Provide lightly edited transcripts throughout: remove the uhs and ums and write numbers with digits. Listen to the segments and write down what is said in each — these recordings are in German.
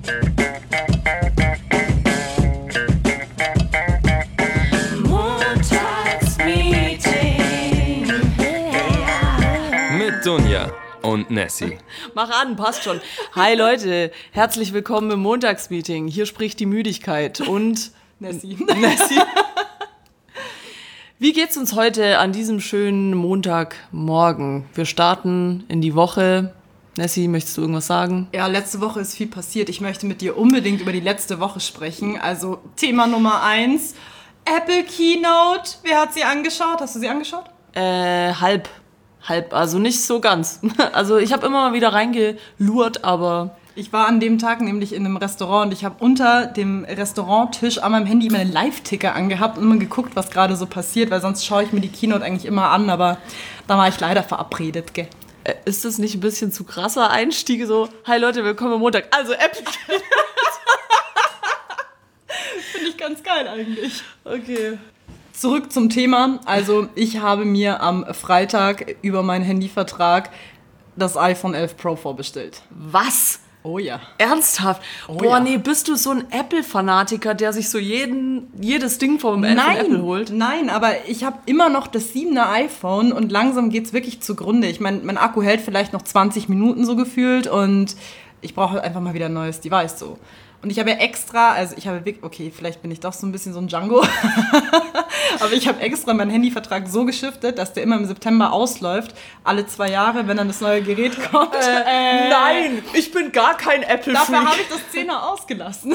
Montagsmeeting. Mit Dunja und Nessie. Mach an, passt schon. Hi Leute, herzlich willkommen im Montagsmeeting. Hier spricht die Müdigkeit und Nessie. Wie geht's uns heute an diesem schönen Montagmorgen? Wir starten in die Woche. Nessie, möchtest du irgendwas sagen? Ja, letzte Woche ist viel passiert. Ich möchte mit dir unbedingt über die letzte Woche sprechen. Also Thema Nummer 1, Apple Keynote. Wer hat sie angeschaut? Hast du sie angeschaut? Halb, also nicht so ganz. Also ich habe immer mal wieder reingelurrt, aber... Ich war an dem Tag nämlich in einem Restaurant und ich habe unter dem Restauranttisch an meinem Handy meinen Live-Ticker angehabt und immer geguckt, was gerade so passiert, weil sonst schaue ich mir die Keynote eigentlich immer an, aber da war ich leider verabredet, gell. Ist das nicht ein bisschen zu krasser Einstieg? So, hi Leute, willkommen am Montag. Also Apple. Finde ich ganz geil eigentlich. Okay. Zurück zum Thema. Also ich habe mir am Freitag über meinen Handyvertrag das iPhone 11 Pro vorbestellt. Was? Oh ja. Ernsthaft? Oh Boah, ja. nee, bist du so ein Apple-Fanatiker, der sich so jedes Ding vom Apple holt? Nein, aber ich habe immer noch das 7er iPhone und langsam geht's wirklich zugrunde. Ich meine, mein Akku hält vielleicht noch 20 Minuten so gefühlt und ich brauche einfach mal wieder ein neues Device so. Und ich habe ja extra, okay, vielleicht bin ich doch so ein bisschen so ein Django, aber ich habe extra meinen Handyvertrag so geschiftet, dass der immer im September ausläuft, alle 2 Jahre, wenn dann das neue Gerät kommt. Nein, ich bin gar kein Apple-Freak. Dafür habe ich das 10er ausgelassen.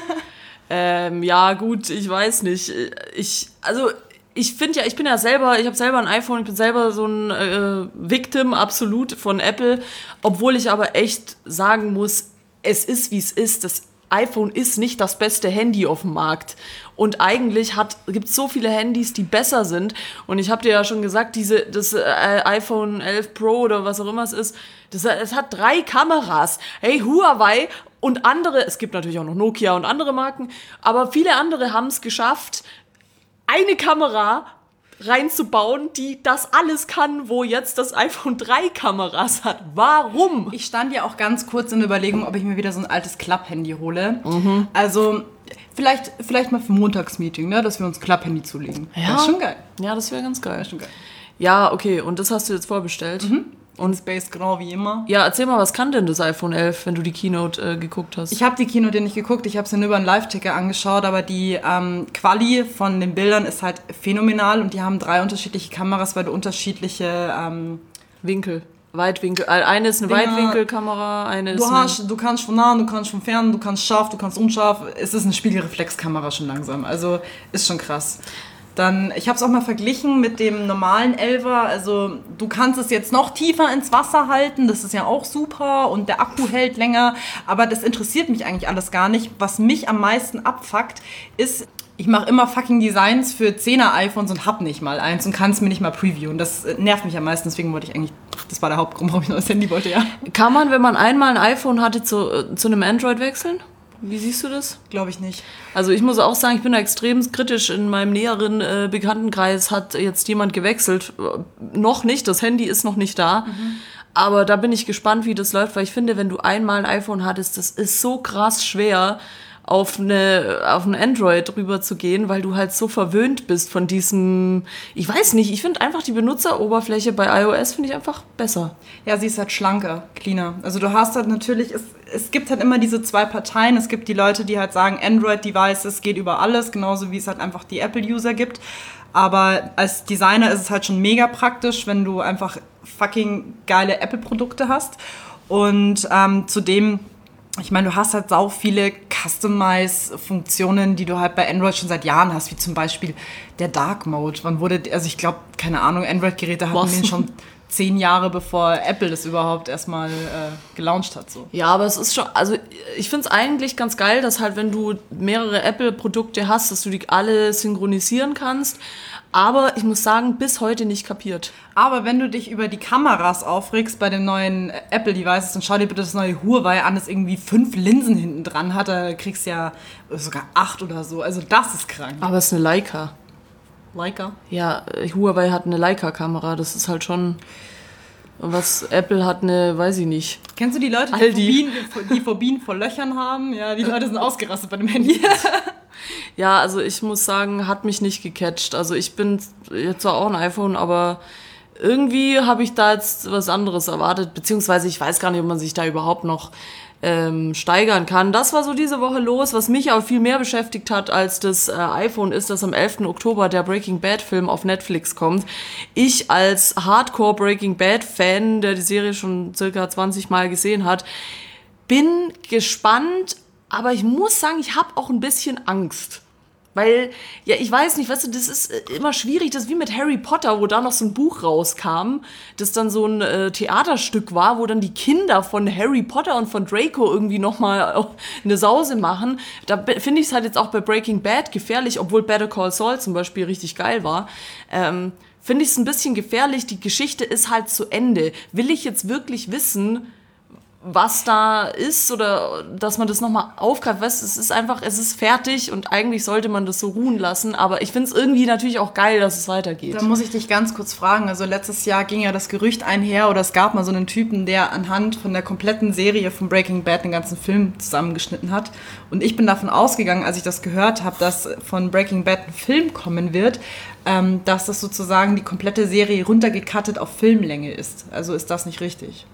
Ja gut, ich weiß nicht. Ich bin ja selber, ich habe selber ein iPhone, ich bin selber so ein Victim absolut von Apple, obwohl ich aber echt sagen muss, es ist wie es ist, das iPhone ist nicht das beste Handy auf dem Markt. Und eigentlich gibt es so viele Handys, die besser sind. Und ich habe dir ja schon gesagt, das iPhone 11 Pro oder was auch immer es ist, es hat 3 Kameras. Hey, Huawei und andere, es gibt natürlich auch noch Nokia und andere Marken, aber viele andere haben es geschafft, eine Kamera reinzubauen, die das alles kann, wo jetzt das iPhone 3 Kameras hat. Warum? Ich stand ja auch ganz kurz in der Überlegung, ob ich mir wieder so ein altes Club-Handy hole. Mhm. Also vielleicht mal für Montagsmeeting, ne, dass wir uns Club-Handy zulegen. Ja. Das ist schon geil. Ja, das wäre ganz geil. Das ist schon geil. Ja, okay, und das hast du jetzt vorbestellt? Mhm. Und Space genau wie immer. Ja, erzähl mal, was kann denn das iPhone 11, wenn du die Keynote geguckt hast? Ich habe die Keynote nicht geguckt, ich habe sie nur über einen Live-Ticker angeschaut, aber die Quali von den Bildern ist halt phänomenal und die haben 3 unterschiedliche Kameras, weil du unterschiedliche Weitwinkel. Eine ist eine Weitwinkelkamera, eine ist Du kannst von nah, du kannst von fern, du kannst scharf, du kannst unscharf. Es ist eine Spiegelreflexkamera schon langsam, also ist schon krass. Dann, ich habe es auch mal verglichen mit dem normalen 11er, also du kannst es jetzt noch tiefer ins Wasser halten, das ist ja auch super und der Akku hält länger, aber das interessiert mich eigentlich alles gar nicht. Was mich am meisten abfuckt, ist, ich mache immer fucking Designs für 10er iPhones und hab nicht mal eins und kann es mir nicht mal previewen. Das nervt mich am meisten, deswegen wollte ich eigentlich, das war der Hauptgrund, warum ich ein neues Handy wollte, ja. Kann man, wenn man einmal ein iPhone hatte, zu einem Android wechseln? Wie siehst du das? Glaube ich nicht. Also ich muss auch sagen, ich bin da extrem kritisch. In meinem näheren Bekanntenkreis hat jetzt jemand gewechselt. Noch nicht, das Handy ist noch nicht da. Mhm. Aber da bin ich gespannt, wie das läuft, weil ich finde, wenn du einmal ein iPhone hattest, das ist so krass schwer, auf ein Android rüber zu gehen, weil du halt so verwöhnt bist von diesem, ich weiß nicht, ich finde einfach die Benutzeroberfläche bei iOS finde ich einfach besser. Ja, sie ist halt schlanker, cleaner. Also du hast halt natürlich, es gibt halt immer diese 2 Parteien. Es gibt die Leute, die halt sagen, Android-Devices geht über alles, genauso wie es halt einfach die Apple-User gibt. Aber als Designer ist es halt schon mega praktisch, wenn du einfach fucking geile Apple-Produkte hast. Und zudem, ich meine, du hast halt sau viele Customize-Funktionen, die du halt bei Android schon seit Jahren hast, wie zum Beispiel der Dark Mode. Also ich glaube, keine Ahnung, Android-Geräte hatten den schon 10 Jahre, bevor Apple das überhaupt erstmal gelauncht hat. So. Ja, aber es ist schon, also ich finde es eigentlich ganz geil, dass halt, wenn du mehrere Apple-Produkte hast, dass du die alle synchronisieren kannst. Aber ich muss sagen, bis heute nicht kapiert. Aber wenn du dich über die Kameras aufregst bei den neuen Apple-Devices, dann schau dir bitte das neue Huawei an, das irgendwie 5 Linsen hinten dran hat. Da kriegst du ja sogar 8 oder so. Also das ist krank. Aber es ist eine Leica. Leica? Ja, Huawei hat eine Leica-Kamera. Das ist halt schon... Was Apple hat weiß ich nicht. Kennst du die Leute, die Phobien vor Löchern haben? Ja, die Leute sind ausgerastet bei dem Handy. Ja, also ich muss sagen, hat mich nicht gecatcht. Also ich bin jetzt zwar auch ein iPhone, aber irgendwie habe ich da jetzt was anderes erwartet. Beziehungsweise ich weiß gar nicht, ob man sich da überhaupt noch steigern kann. Das war so diese Woche los. Was mich aber viel mehr beschäftigt hat als das iPhone ist, dass am 11. Oktober der Breaking Bad Film auf Netflix kommt. Ich als Hardcore Breaking Bad Fan, der die Serie schon circa 20 Mal gesehen hat, bin gespannt, aber ich muss sagen, ich habe auch ein bisschen Angst. Weil, ja, ich weiß nicht, weißt du, das ist immer schwierig, das ist wie mit Harry Potter, wo da noch so ein Buch rauskam, das dann so ein Theaterstück war, wo dann die Kinder von Harry Potter und von Draco irgendwie nochmal eine Sause machen. Da finde ich es halt jetzt auch bei Breaking Bad gefährlich, obwohl Better Call Saul zum Beispiel richtig geil war. Finde ich es ein bisschen gefährlich, die Geschichte ist halt zu Ende. Will ich jetzt wirklich wissen, was da ist oder dass man das nochmal aufgreift. Weißt, es ist fertig und eigentlich sollte man das so ruhen lassen, aber ich finde es irgendwie natürlich auch geil, dass es weitergeht. Da muss ich dich ganz kurz fragen, also letztes Jahr ging ja das Gerücht einher oder es gab mal so einen Typen, der anhand von der kompletten Serie von Breaking Bad den ganzen Film zusammengeschnitten hat und ich bin davon ausgegangen, als ich das gehört habe, dass von Breaking Bad ein Film kommen wird, dass das sozusagen die komplette Serie runtergecuttet auf Filmlänge ist. Also ist das nicht richtig?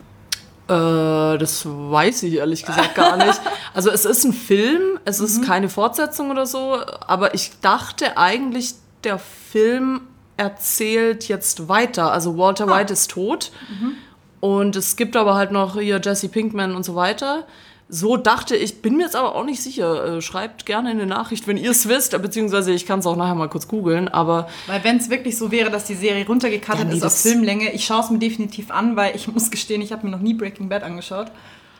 Das weiß ich ehrlich gesagt gar nicht. Also es ist ein Film, es ist keine Fortsetzung oder so, aber ich dachte eigentlich, der Film erzählt jetzt weiter. Also Walter White ist tot und es gibt aber halt noch hier Jesse Pinkman und so weiter. So dachte ich, bin mir jetzt aber auch nicht sicher. Schreibt gerne eine Nachricht, wenn ihr es wisst, beziehungsweise ich kann es auch nachher mal kurz googeln, aber... Weil wenn es wirklich so wäre, dass die Serie runtergecuttet ist auf Filmlänge, ich schaue es mir definitiv an, weil ich muss gestehen, ich habe mir noch nie Breaking Bad angeschaut.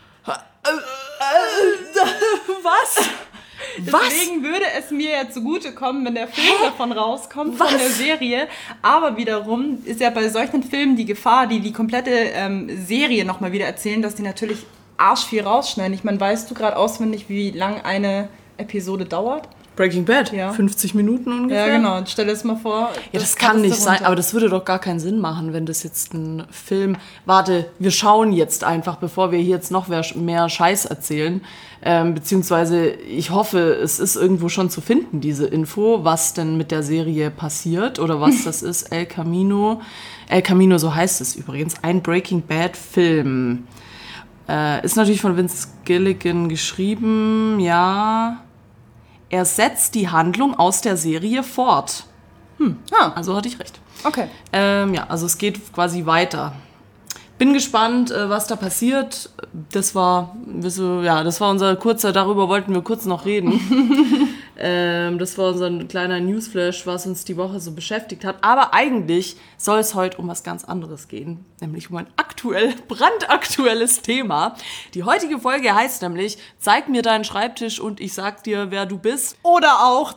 Was? Deswegen würde es mir ja zugutekommen, wenn der Film davon rauskommt, von der Serie. Aber wiederum ist ja bei solchen Filmen die Gefahr, die komplette Serie nochmal wieder erzählen, dass die natürlich arsch viel rausschneiden. Ich meine, weißt du gerade auswendig, wie lang eine Episode dauert? Breaking Bad? Ja. 50 Minuten ungefähr? Ja, genau. Stell dir das mal vor. Ja, das kann nicht sein, aber das würde doch gar keinen Sinn machen, wenn das jetzt ein Film... Warte, wir schauen jetzt einfach, bevor wir hier jetzt noch mehr Scheiß erzählen. Beziehungsweise, ich hoffe, es ist irgendwo schon zu finden, diese Info, was denn mit der Serie passiert oder was das ist. El Camino, so heißt es übrigens. Ein Breaking Bad Film. Ist natürlich von Vince Gilligan geschrieben, ja. Er setzt die Handlung aus der Serie fort. Also hatte ich recht. Okay. Ja, also es geht quasi weiter. Bin gespannt, was da passiert. Das war unser kurzer, darüber wollten wir kurz noch reden. Das war unser kleiner Newsflash, was uns die Woche so beschäftigt hat. Aber eigentlich soll es heute um was ganz anderes gehen, nämlich um ein brandaktuelles Thema. Die heutige Folge heißt nämlich, zeig mir deinen Schreibtisch und ich sag dir, wer du bist. Oder auch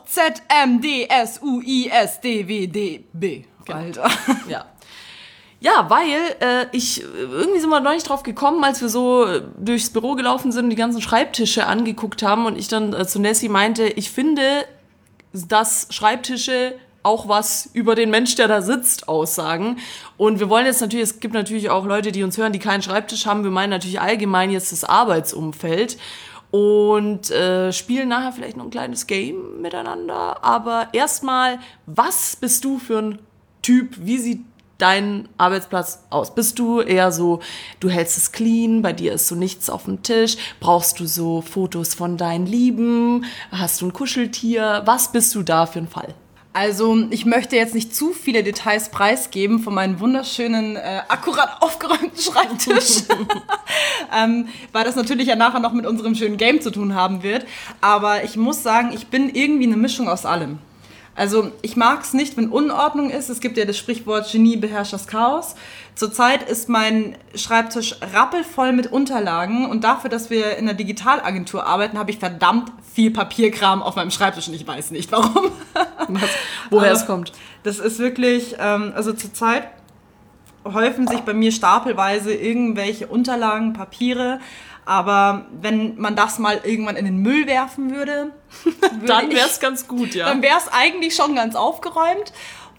ZMDSUISDWDB. Alter. Ja. Ja, weil irgendwie sind wir noch nicht drauf gekommen, als wir so durchs Büro gelaufen sind und die ganzen Schreibtische angeguckt haben und ich dann zu Nessie meinte, ich finde, dass Schreibtische auch was über den Mensch, der da sitzt, aussagen. Und wir wollen jetzt natürlich, es gibt natürlich auch Leute, die uns hören, die keinen Schreibtisch haben. Wir meinen natürlich allgemein jetzt das Arbeitsumfeld und spielen nachher vielleicht noch ein kleines Game miteinander. Aber erstmal, was bist du für ein Typ? Wie sieht dein Arbeitsplatz aus? Bist du eher so, du hältst es clean, bei dir ist so nichts auf dem Tisch, brauchst du so Fotos von deinen Lieben, hast du ein Kuscheltier, was bist du da für ein Fall? Also ich möchte jetzt nicht zu viele Details preisgeben von meinem wunderschönen, akkurat aufgeräumten Schreibtisch, weil das natürlich ja nachher noch mit unserem schönen Game zu tun haben wird, aber ich muss sagen, ich bin irgendwie eine Mischung aus allem. Also ich mag es nicht, wenn Unordnung ist. Es gibt ja das Sprichwort, Genie beherrscht das Chaos. Zurzeit ist mein Schreibtisch rappelvoll mit Unterlagen und dafür, dass wir in einer Digitalagentur arbeiten, habe ich verdammt viel Papierkram auf meinem Schreibtisch und ich weiß nicht, warum. Woher es kommt. Das ist wirklich, also zurzeit häufen sich bei mir stapelweise irgendwelche Unterlagen, Papiere. Aber wenn man das mal irgendwann in den Müll werfen würde, dann wäre es ganz gut, ja. Dann wäre es eigentlich schon ganz aufgeräumt.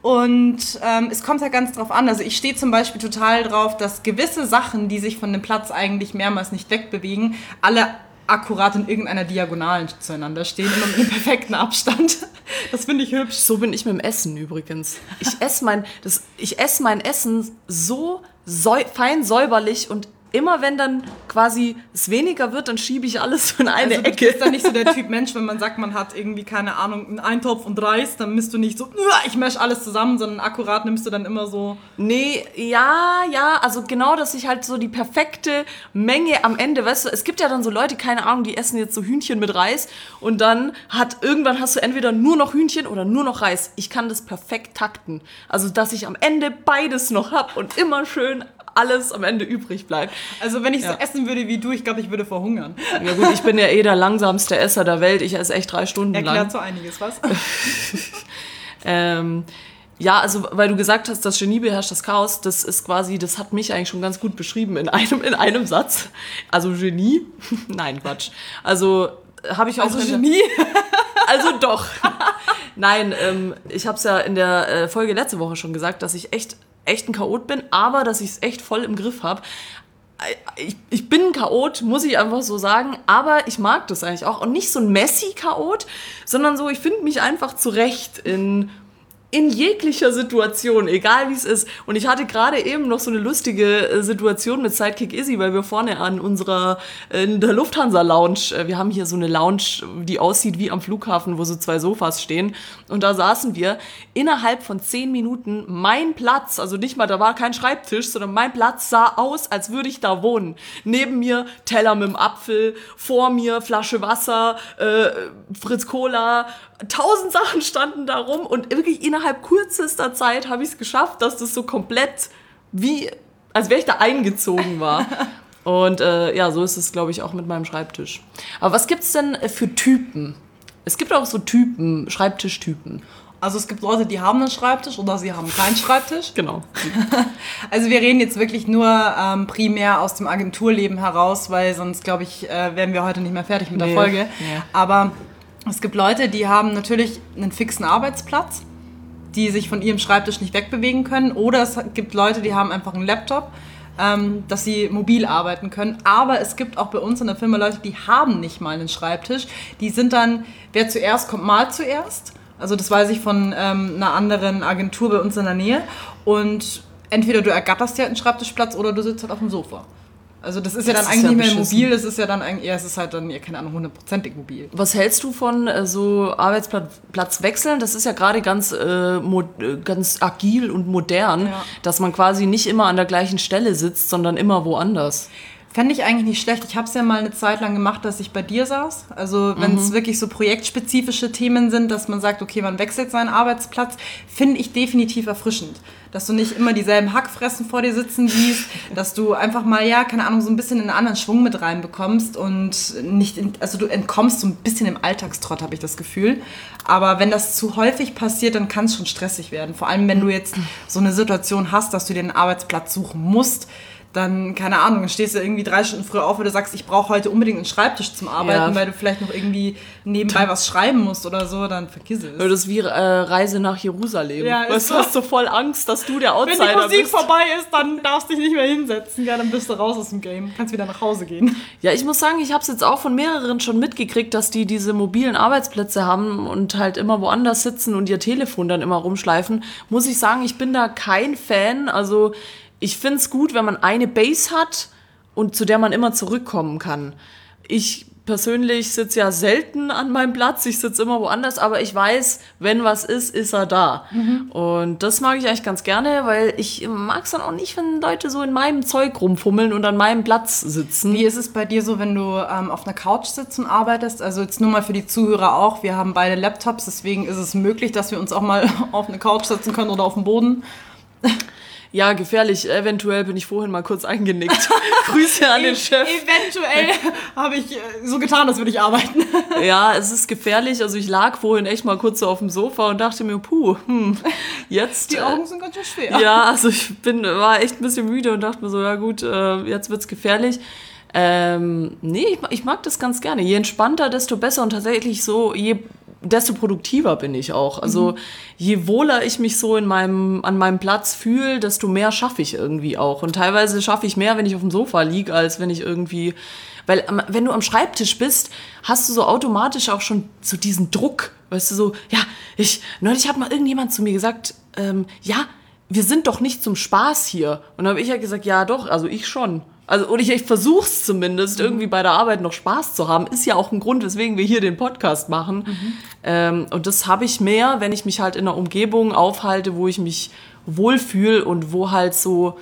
Und es kommt halt ganz drauf an. Also ich stehe zum Beispiel total drauf, dass gewisse Sachen, die sich von dem Platz eigentlich mehrmals nicht wegbewegen, alle akkurat in irgendeiner Diagonalen zueinander stehen, immer mit einem perfekten Abstand. Das finde ich hübsch. So bin ich mit dem Essen übrigens. Ich esse mein Essen so fein säuberlich und immer wenn dann quasi es weniger wird, dann schiebe ich alles so in eine Also, Ecke. du bist dann nicht so der Typ Mensch, wenn man sagt, man hat irgendwie, keine Ahnung, einen Eintopf und Reis, dann misst du nicht so, ich mesh alles zusammen, sondern akkurat nimmst du dann immer so... Nee, also genau, dass ich halt so die perfekte Menge am Ende, weißt du, es gibt ja dann so Leute, keine Ahnung, die essen jetzt so Hühnchen mit Reis und dann irgendwann hast du entweder nur noch Hühnchen oder nur noch Reis. Ich kann das perfekt takten. Also, dass ich am Ende beides noch hab und immer schön alles am Ende übrig bleibt. Also wenn ich so essen würde wie du, ich glaube, ich würde verhungern. Ja gut, ich bin ja der langsamste Esser der Welt. Ich esse echt 3 Stunden lang. Erklärt so einiges, was? Ja, also weil du gesagt hast, das Genie beherrscht das Chaos, das ist quasi, das hat mich eigentlich schon ganz gut beschrieben in einem Satz. Also Genie? Nein, Quatsch. Also habe ich auch... Also Genie? Also doch. Nein, ich habe es ja in der Folge letzte Woche schon gesagt, dass ich echt ein Chaot bin, aber dass ich es echt voll im Griff habe. Ich bin ein Chaot, muss ich einfach so sagen, aber ich mag das eigentlich auch. Und nicht so ein Messi-Chaot, sondern so, ich finde mich einfach zurecht in jeglicher Situation, egal wie es ist. Und ich hatte gerade eben noch so eine lustige Situation mit Sidekick Izzy, weil wir vorne in der Lufthansa-Lounge, wir haben hier so eine Lounge, die aussieht wie am Flughafen, wo so 2 Sofas stehen. Und da saßen wir innerhalb von 10 Minuten, mein Platz, also nicht mal, da war kein Schreibtisch, sondern mein Platz sah aus, als würde ich da wohnen. Neben mir Teller mit dem Apfel, vor mir Flasche Wasser, Fritz Cola, 1000 Sachen standen da rum und wirklich innerhalb kürzester Zeit habe ich es geschafft, dass das so komplett als wäre ich da eingezogen war. Und so ist es, glaube ich, auch mit meinem Schreibtisch. Aber was gibt's denn für Typen? Es gibt auch so Typen, Schreibtischtypen. Also es gibt Leute, die haben einen Schreibtisch oder sie haben keinen Schreibtisch. Genau. Also wir reden jetzt wirklich nur primär aus dem Agenturleben heraus, weil sonst, glaube ich, wären wir heute nicht mehr fertig mit der Folge. Nee. Aber es gibt Leute, die haben natürlich einen fixen Arbeitsplatz, die sich von ihrem Schreibtisch nicht wegbewegen können. Oder es gibt Leute, die haben einfach einen Laptop, dass sie mobil arbeiten können. Aber es gibt auch bei uns in der Firma Leute, die haben nicht mal einen Schreibtisch. Die sind dann, wer zuerst kommt, mal zuerst. Also das weiß ich von einer anderen Agentur bei uns in der Nähe. Und entweder du ergatterst dir einen Schreibtischplatz oder du sitzt halt auf dem Sofa. Also das ist ja dann eigentlich nicht mehr mobil, das ist ja dann eigentlich, es ist halt dann, keine Ahnung, 100%ig mobil. Was hältst du von so Arbeitsplatzwechseln? Das ist ja gerade ganz agil und modern, dass man quasi nicht immer an der gleichen Stelle sitzt, sondern immer woanders. Fände ich eigentlich nicht schlecht. Ich habe es ja mal eine Zeit lang gemacht, dass ich bei dir saß. Also wenn es wirklich so projektspezifische Themen sind, dass man sagt, okay, man wechselt seinen Arbeitsplatz, finde ich definitiv erfrischend. Dass du nicht immer dieselben Hackfressen vor dir sitzen siehst, dass du einfach mal, keine Ahnung, so ein bisschen einen anderen Schwung mit reinbekommst und also du entkommst so ein bisschen im Alltagstrott, habe ich das Gefühl. Aber wenn das zu häufig passiert, dann kann es schon stressig werden. Vor allem, wenn du jetzt so eine Situation hast, dass du dir einen Arbeitsplatz suchen musst, dann, keine Ahnung, dann stehst du irgendwie 3 Stunden früher auf, weil du sagst, ich brauche heute unbedingt einen Schreibtisch zum Arbeiten, weil du vielleicht noch irgendwie nebenbei was schreiben musst oder so, dann vergiss es. Das ist wie Reise nach Jerusalem. Ja, weißt du, hast du voll Angst, dass du der Outsider bist. Wenn die Musik vorbei ist, dann darfst du dich nicht mehr hinsetzen. Ja, dann bist du raus aus dem Game. Kannst wieder nach Hause gehen. Ja, ich muss sagen, ich habe es jetzt auch von mehreren schon mitgekriegt, dass die diese mobilen Arbeitsplätze haben und halt immer woanders sitzen und ihr Telefon dann immer rumschleifen. Muss ich sagen, ich bin da kein Fan. Also ich finde es gut, wenn man eine Base hat und zu der man immer zurückkommen kann. Ich persönlich sitze ja selten an meinem Platz, ich sitze immer woanders, aber ich weiß, wenn was ist er da. Und das mag ich eigentlich ganz gerne, weil ich mag es dann auch nicht, wenn Leute so in meinem Zeug rumfummeln und an meinem Platz sitzen. Wie ist es bei dir so, wenn du auf einer Couch sitzt und arbeitest? Also jetzt nur mal für die Zuhörer auch, wir haben beide Laptops, deswegen ist es möglich, dass wir uns auch mal auf eine Couch setzen können oder auf dem Boden. Ja, gefährlich. Eventuell bin ich vorhin mal kurz eingenickt. Grüße an den Chef. Eventuell habe ich so getan, als würde ich arbeiten. Ja, es ist gefährlich. Also ich lag vorhin echt mal kurz so auf dem Sofa und dachte mir, jetzt... Die Augen sind ganz schön schwer. Ja, also war echt ein bisschen müde und dachte mir so, ja gut, jetzt wird's gefährlich. Nee, ich mag das ganz gerne. Je entspannter, desto besser. Und tatsächlich so, je desto produktiver bin ich auch. Also je wohler ich mich so an meinem Platz fühle, desto mehr schaffe ich irgendwie auch. Und teilweise schaffe ich mehr, wenn ich auf dem Sofa liege, als wenn ich irgendwie... Weil wenn du am Schreibtisch bist, hast du so automatisch auch schon so diesen Druck. Weißt du, so, ja, neulich hat mal irgendjemand zu mir gesagt, ja, wir sind doch nicht zum Spaß hier. Und dann habe ich ja gesagt, ja doch, also ich schon. Also, und ich versuch's zumindest, irgendwie bei der Arbeit noch Spaß zu haben. Ist ja auch ein Grund, weswegen wir hier den Podcast machen. Und das habe ich mehr, wenn ich mich halt in einer Umgebung aufhalte, wo ich mich wohlfühle und wo halt so,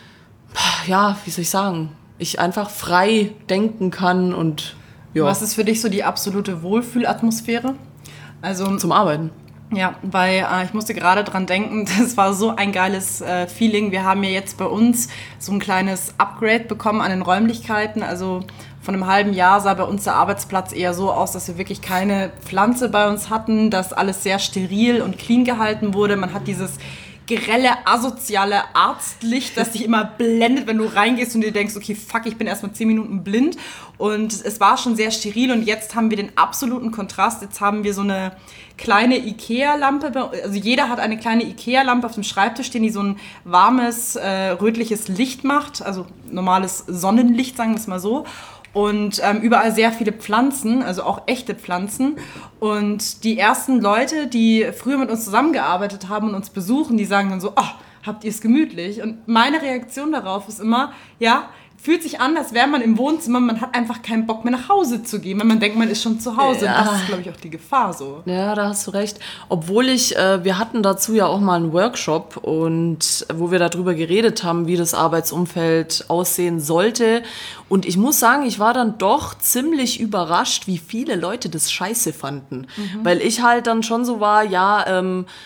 ja, wie soll ich sagen, ich einfach frei denken kann und ja. Was ist für dich so die absolute Wohlfühlatmosphäre? Also Zum Arbeiten. Ja, weil ich musste gerade dran denken, das war so ein geiles Feeling. Wir haben ja jetzt bei uns so ein kleines Upgrade bekommen an den Räumlichkeiten. Also von einem halben Jahr sah bei uns der Arbeitsplatz eher so aus, dass wir wirklich keine Pflanze bei uns hatten, dass alles sehr steril und clean gehalten wurde. Man hat dieses grelle, asoziale Arztlicht, das dich immer blendet, wenn du reingehst und dir denkst, okay, fuck, ich bin erstmal 10 Minuten blind. Und es war schon sehr steril und jetzt haben wir den absoluten Kontrast. Jetzt haben wir so eine kleine Ikea-Lampe, also jeder hat eine kleine Ikea-Lampe auf dem Schreibtisch stehen, die so ein warmes, rötliches Licht macht, also normales Sonnenlicht, sagen wir es mal so. Und überall sehr viele Pflanzen, also auch echte Pflanzen. Und die ersten Leute, die früher mit uns zusammengearbeitet haben und uns besuchen, die sagen dann so, oh, habt ihr es gemütlich? Und meine Reaktion darauf ist immer, ja, fühlt sich an, als wäre man im Wohnzimmer, man hat einfach keinen Bock mehr nach Hause zu gehen, weil man denkt, man ist schon zu Hause. Ja. Und das ist, glaube ich, auch die Gefahr so. Ja, da hast du recht. Obwohl wir hatten dazu ja auch mal einen Workshop und wo wir darüber geredet haben, wie das Arbeitsumfeld aussehen sollte. Und ich muss sagen, ich war dann doch ziemlich überrascht, wie viele Leute das scheiße fanden. Weil ich halt dann schon so war, ja,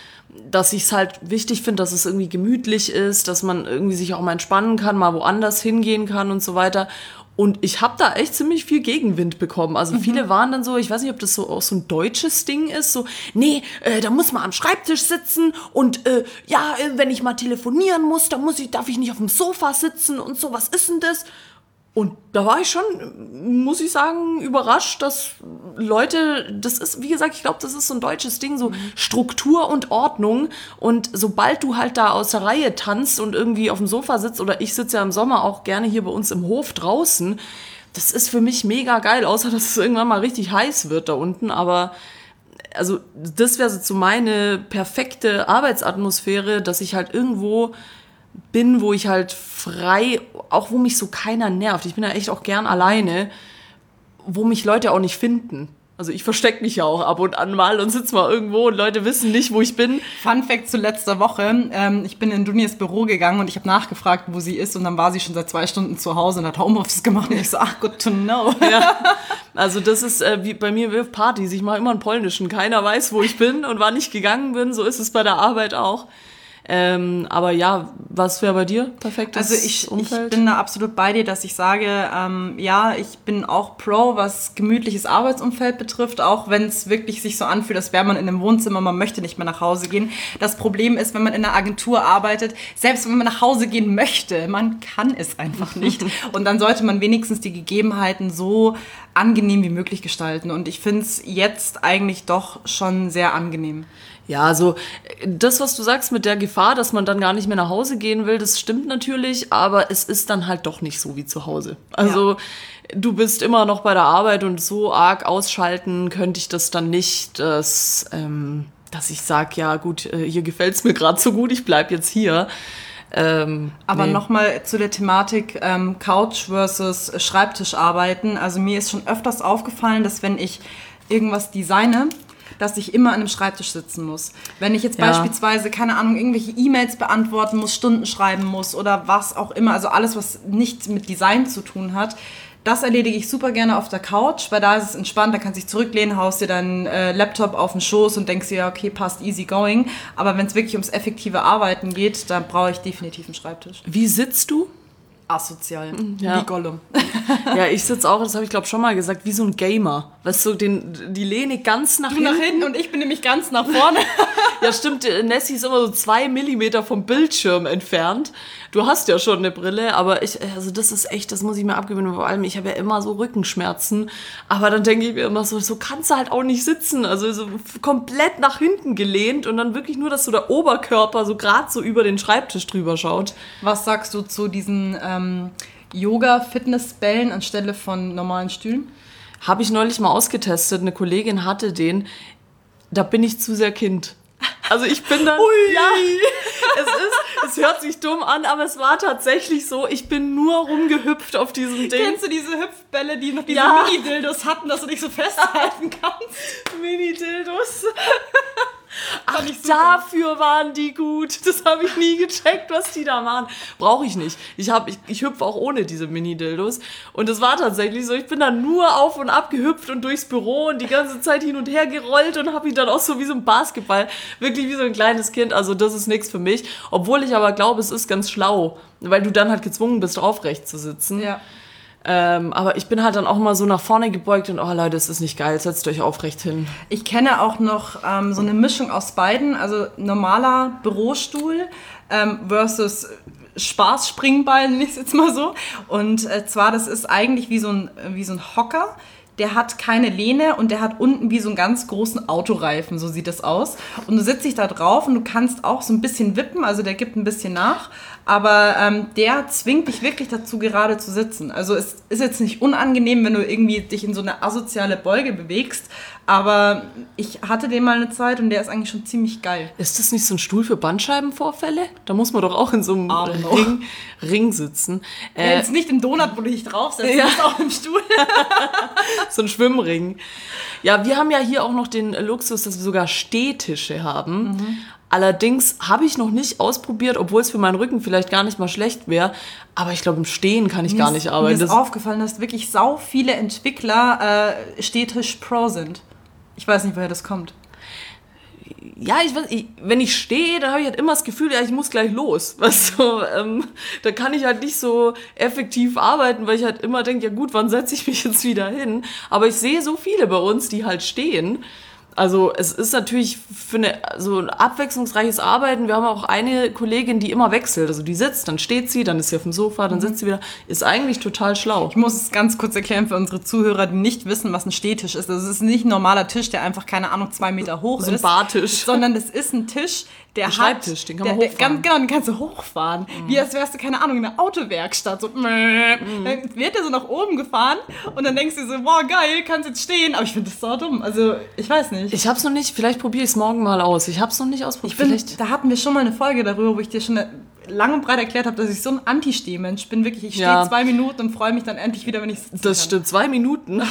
dass ich es halt wichtig finde, dass es irgendwie gemütlich ist, dass man irgendwie sich auch mal entspannen kann, mal woanders hingehen kann und so weiter. Und ich habe da echt ziemlich viel Gegenwind bekommen. Also viele waren dann so, ich weiß nicht, ob das so auch so ein deutsches Ding ist, so, nee, da muss man am Schreibtisch sitzen und ja, wenn ich mal telefonieren muss, dann darf ich nicht auf dem Sofa sitzen und so, was ist denn das? Und da war ich schon, muss ich sagen, überrascht, dass Leute, das ist, wie gesagt, ich glaube, das ist so ein deutsches Ding, so Struktur und Ordnung. Und sobald du halt da aus der Reihe tanzt und irgendwie auf dem Sofa sitzt, oder ich sitze ja im Sommer auch gerne hier bei uns im Hof draußen, das ist für mich mega geil, außer dass es irgendwann mal richtig heiß wird da unten. Aber also das wäre so meine perfekte Arbeitsatmosphäre, dass ich halt irgendwo bin, wo ich halt frei, auch wo mich so keiner nervt. Ich bin ja echt auch gern alleine, wo mich Leute auch nicht finden. Also ich verstecke mich ja auch ab und an mal und sitze mal irgendwo und Leute wissen nicht, wo ich bin. Fun Fact zu letzter Woche. Ich bin in Dunias Büro gegangen und ich habe nachgefragt, wo sie ist. Und dann war sie schon seit 2 Stunden zu Hause und hat Homeoffice gemacht. Und ich so, ach, good to know. Ja, also das ist wie bei mir auf Partys. Ich mache immer einen polnischen. Keiner weiß, wo ich bin und wann ich gegangen bin. So ist es bei der Arbeit auch. Aber ja, was wäre bei dir perfektes Umfeld? Ich bin da absolut bei dir, dass ich sage, ja, ich bin auch pro, was gemütliches Arbeitsumfeld betrifft, auch wenn es wirklich sich so anfühlt, als wäre man in einem Wohnzimmer, man möchte nicht mehr nach Hause gehen. Das Problem ist, wenn man in einer Agentur arbeitet, selbst wenn man nach Hause gehen möchte, man kann es einfach nicht. Und dann sollte man wenigstens die Gegebenheiten so angenehm wie möglich gestalten. Und ich finde es jetzt eigentlich doch schon sehr angenehm. Ja, also das, was du sagst mit der Gefahr, dass man dann gar nicht mehr nach Hause gehen will, das stimmt natürlich, aber es ist dann halt doch nicht so wie zu Hause. Also du bist immer noch bei der Arbeit und so arg ausschalten könnte ich das dann nicht, dass ich sage, ja gut, hier gefällt's mir gerade so gut, ich bleib jetzt hier. Aber nochmal zu der Thematik Couch versus Schreibtisch arbeiten. Also mir ist schon öfters aufgefallen, dass wenn ich irgendwas designe, dass ich immer an einem Schreibtisch sitzen muss. Wenn ich jetzt beispielsweise, keine Ahnung, irgendwelche E-Mails beantworten muss, Stunden schreiben muss oder was auch immer, also alles, was nichts mit Design zu tun hat, das erledige ich super gerne auf der Couch, weil da ist es entspannt, da kannst du dich zurücklehnen, haust dir deinen Laptop auf den Schoß und denkst dir, ja, okay, passt, easy going. Aber wenn es wirklich ums effektive Arbeiten geht, dann brauche ich definitiv einen Schreibtisch. Wie sitzt du? asozial. Ja. Wie Gollum. Ja, ich sitze auch, das habe ich glaube schon mal gesagt, wie so ein Gamer. Weißt du, die Lehne ganz nach Du hinten. nach hinten und ich bin nämlich ganz nach vorne. Ja, stimmt, Nessie ist immer so 2 Millimeter vom Bildschirm entfernt. Du hast ja schon eine Brille, aber also das ist echt, das muss ich mir abgewöhnen. Vor allem, ich habe ja immer so Rückenschmerzen. Aber dann denke ich mir immer so kannst du halt auch nicht sitzen. Also so komplett nach hinten gelehnt und dann wirklich nur, dass so der Oberkörper so gerade so über den Schreibtisch drüber schaut. Was sagst du zu diesen Yoga-Fitnessbällen anstelle von normalen Stühlen? Habe ich neulich mal ausgetestet. Eine Kollegin hatte den. Da bin ich zu sehr Kind. Also ich bin dann... Ui. Ja, es hört sich dumm an, aber es war tatsächlich so, ich bin nur rumgehüpft auf diesem Ding. Kennst du diese Hüpfbälle, die noch diese Ja. Mini-Dildos hatten, dass du dich so festhalten kannst? Mini-Dildos. Ach, Fand ich super. dafür waren die gut. Das habe ich nie gecheckt, was die da machen. Brauche ich nicht. Ich hüpfe auch ohne diese Mini-Dildos. Und es war tatsächlich so, ich bin dann nur auf und ab gehüpft und durchs Büro und die ganze Zeit hin und her gerollt und habe ihn dann auch so wie so ein Basketball, wirklich wie so ein kleines Kind. Also das ist nichts für mich. Obwohl ich aber glaube, es ist ganz schlau, weil du dann halt gezwungen bist, aufrecht zu sitzen. Ja. Aber ich bin halt dann auch mal so nach vorne gebeugt und oh Leute, das ist nicht geil, setzt euch aufrecht hin. Ich kenne auch noch so eine Mischung aus beiden, also normaler Bürostuhl versus Spaßspringball, nenne ich es jetzt mal so. Und zwar, das ist eigentlich wie so ein Hocker. Der hat keine Lehne und der hat unten wie so einen ganz großen Autoreifen, so sieht das aus. Und du sitzt dich da drauf und du kannst auch so ein bisschen wippen, also der gibt ein bisschen nach. Aber der zwingt dich wirklich dazu, gerade zu sitzen. Also es ist jetzt nicht unangenehm, wenn du irgendwie dich in so eine asoziale Beuge bewegst. Aber ich hatte den mal eine Zeit und der ist eigentlich schon ziemlich geil. Ist das nicht so ein Stuhl für Bandscheibenvorfälle? Da muss man doch auch in so einem Ring sitzen. Jetzt nicht im Donut, wo du dich draufsetzt, Ja. du bist auch im Stuhl. So ein Schwimmring. Ja, wir haben ja hier auch noch den Luxus, dass wir sogar Stehtische haben. Allerdings habe ich noch nicht ausprobiert, obwohl es für meinen Rücken vielleicht gar nicht mal schlecht wäre. Aber ich glaube, im Stehen kann ich gar nicht arbeiten. Mir ist aufgefallen, dass wirklich sau viele Entwickler Stehtisch Pro sind. Ich weiß nicht, woher das kommt. Ja, wenn ich stehe, dann habe ich halt immer das Gefühl, ja, ich muss gleich los. Weißt du, da kann ich halt nicht so effektiv arbeiten, weil ich halt immer denke, ja gut, wann setze ich mich jetzt wieder hin? Aber ich sehe so viele bei uns, die halt stehen. Also es ist natürlich für so ein abwechslungsreiches Arbeiten. Wir haben auch eine Kollegin, die immer wechselt. Also die sitzt, dann steht sie, dann ist sie auf dem Sofa, dann sitzt sie wieder. Ist eigentlich total schlau. Ich muss es ganz kurz erklären für unsere Zuhörer, die nicht wissen, was ein Stehtisch ist. Also es ist nicht ein normaler Tisch, der einfach, keine Ahnung, 2 Meter hoch So ein ist. Bartisch. Sondern es ist ein Tisch, der hat... Schreibtisch, den kann man hochfahren. Genau, den kannst du hochfahren. Wie als wärst du, keine Ahnung, in einer Autowerkstatt. So, Dann wird der so nach oben gefahren und dann denkst du so, boah, geil, kannst jetzt stehen. Aber ich finde das so dumm. Also, ich weiß nicht. Ich hab's noch nicht, vielleicht probiere ich es morgen mal aus. Ich hab's noch nicht ausprobiert. Da hatten wir schon mal eine Folge darüber, wo ich dir schon lang und breit erklärt habe, dass ich so ein Anti-Stehmensch bin. Wirklich, ich stehe Ja. 2 Minuten und freue mich dann endlich wieder, wenn ich sitzen Das kann. stimmt, 2 Minuten.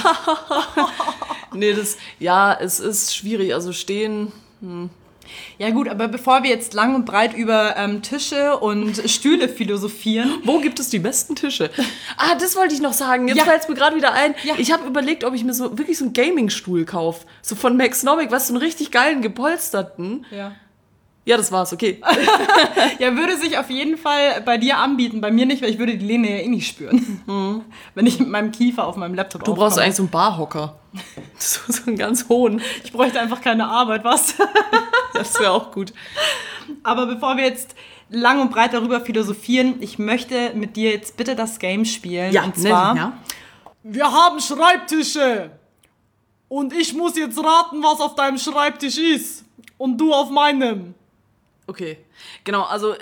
Nee, es ist schwierig. Also stehen. Ja gut, aber bevor wir jetzt lang und breit über Tische und Stühle philosophieren. Wo gibt es die besten Tische? Ah, das wollte ich noch sagen. Jetzt Ja. fällt es mir gerade wieder ein. Ja. Ich habe überlegt, ob ich mir so wirklich so einen Gaming-Stuhl kaufe. So von Maxnomic, was so einen richtig geilen, gepolsterten. Ja. Ja, das war's, okay. Ja, würde sich auf jeden Fall bei dir anbieten. Bei mir nicht, weil ich würde die Lehne ja eh nicht spüren. Wenn ich mit meinem Kiefer auf meinem Laptop Du brauchst eigentlich so einen Barhocker. So einen ganz hohen. Ich bräuchte einfach keine Arbeit, was? Das wäre auch gut. Aber bevor wir jetzt lang und breit darüber philosophieren, ich möchte mit dir jetzt bitte das Game spielen. Und zwar, ja. wir haben Schreibtische. Und ich muss jetzt raten, was auf deinem Schreibtisch ist. Und du auf meinem. Okay, genau, also,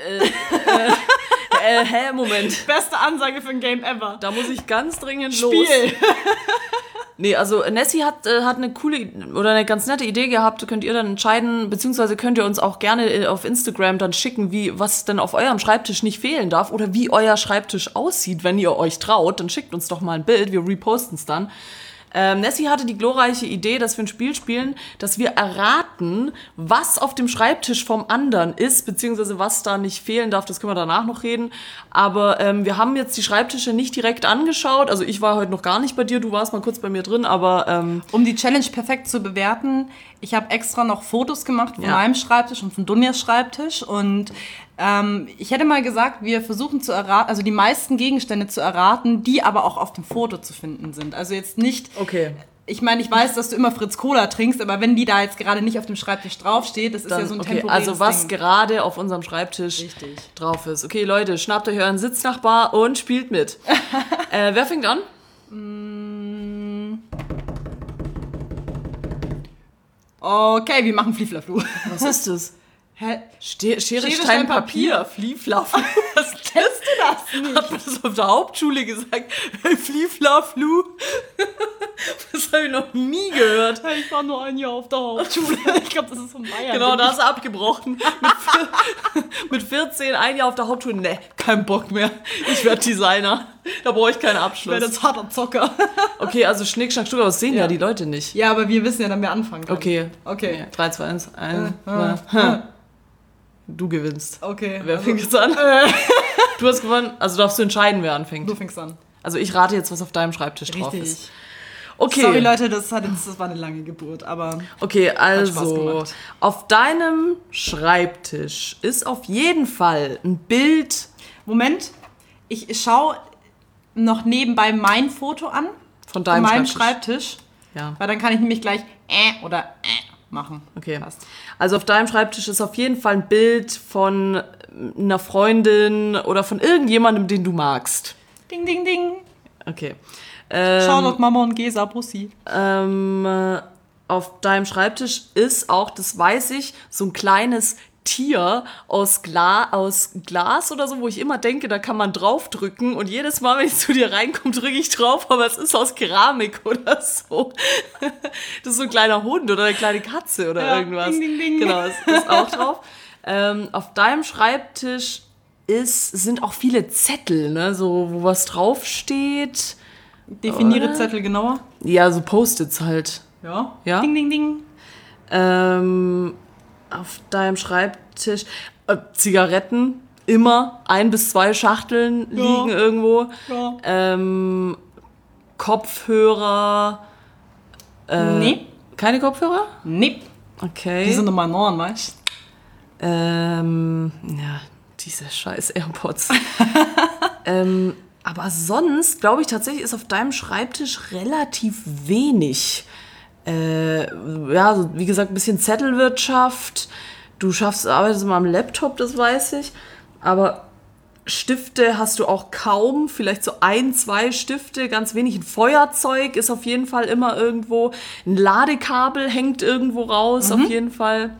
Moment. Beste Ansage für ein Game ever. Da muss ich ganz dringend los. Spiel. Nee, also Nessie hat eine coole oder eine ganz nette Idee gehabt, könnt ihr dann entscheiden, beziehungsweise könnt ihr uns auch gerne auf Instagram dann schicken, was denn auf eurem Schreibtisch nicht fehlen darf oder wie euer Schreibtisch aussieht, wenn ihr euch traut, dann schickt uns doch mal ein Bild, wir reposten es dann. Nessie hatte die glorreiche Idee, dass wir ein Spiel spielen, dass wir erraten, was auf dem Schreibtisch vom anderen ist, beziehungsweise was da nicht fehlen darf, das können wir danach noch reden. Aber wir haben jetzt die Schreibtische nicht direkt angeschaut, also ich war heute noch gar nicht bei dir, du warst mal kurz bei mir drin, aber... Um die Challenge perfekt zu bewerten, Ich habe extra noch Fotos gemacht von Ja. meinem Schreibtisch und von Dunjas Schreibtisch. Und ich hätte mal gesagt, wir versuchen zu erraten, also die meisten Gegenstände zu erraten, die aber auch auf dem Foto zu finden sind. Also jetzt nicht... Okay. Ich meine, ich weiß, dass du immer Fritz Cola trinkst, aber wenn die da jetzt gerade nicht auf dem Schreibtisch draufsteht, das ist ja so ein temporäres also was Ding. gerade auf unserem Schreibtisch Richtig. drauf ist. Okay, Leute, schnappt euch euren Sitznachbar und spielt mit. Wer fängt an? Okay, wir machen Flieflaflu. Was ist das? Hä? Schere, Stein, Stein, Papier. Papier. Flieflaff. Was Kennst du das nicht? hat man das auf der Hauptschule gesagt? Hey, Flieflafflu. Das habe ich noch nie gehört. Ich war nur ein Jahr auf der Hauptschule. Ich glaube, das ist von Bayern. Genau, da hast du abgebrochen. Mit 14, ein Jahr auf der Hauptschule. Ne, kein Bock mehr. Ich werde Designer. Da brauche ich keinen Ich werde Abschluss. jetzt harter Zocker. Okay, also Schnick, Schnack, Schnuck, das sehen ja die Leute nicht. Ja, aber wir wissen ja dann, wer anfangen kann. Okay. Okay. 3, 2, 1, 1. Du gewinnst. Okay. Wer fängt jetzt an? Du hast gewonnen. Also darfst du entscheiden, wer anfängt. Du fängst an. Also ich rate jetzt, was auf deinem Schreibtisch drauf ist. Okay. Sorry, Leute, das war eine lange Geburt, aber... Okay, Spaß also gemacht. auf deinem Schreibtisch ist auf jeden Fall ein Bild Moment, ich schaue noch nebenbei mein Foto an. von deinem meinem Schreibtisch. Schreibtisch. Ja, Weil dann kann ich nämlich gleich oder machen. okay. Passt. Also auf deinem Schreibtisch ist auf jeden Fall ein Bild von einer Freundin oder von irgendjemandem, den du magst. Ding, ding, ding. Okay. Shoutout Mama und Gesa, Bussi. Auf deinem Schreibtisch ist auch, das weiß ich, so ein kleines Tier aus Glas oder so, wo ich immer denke, da kann man draufdrücken und jedes Mal, wenn ich zu dir reinkomme, drücke ich drauf, aber es ist aus Keramik oder so. Das ist so ein kleiner Hund oder eine kleine Katze oder irgendwas. Ding, ding, ding. Genau, das ist auch drauf. Auf deinem Schreibtisch sind auch viele Zettel, ne, so, wo was draufsteht. Definiere Zettel genauer. Ja, so Post-its halt. Ja. Ja? Ding, ding, ding. Auf deinem Schreibtisch Zigaretten, immer 1 bis 2 Schachteln liegen irgendwo. Ja. Kopfhörer. Nee. Keine Kopfhörer? Nee. Okay. Die sind nochmal Norden, weißt du? Ja, diese scheiß AirPods. Aber sonst, glaube ich, tatsächlich ist auf deinem Schreibtisch relativ wenig. Ja, so, wie gesagt, ein bisschen Zettelwirtschaft. Du arbeitest immer am Laptop, das weiß ich. Aber Stifte hast du auch kaum. Vielleicht so 1, 2 Stifte, ganz wenig. Ein Feuerzeug ist auf jeden Fall immer irgendwo. Ein Ladekabel hängt irgendwo raus, auf jeden Fall.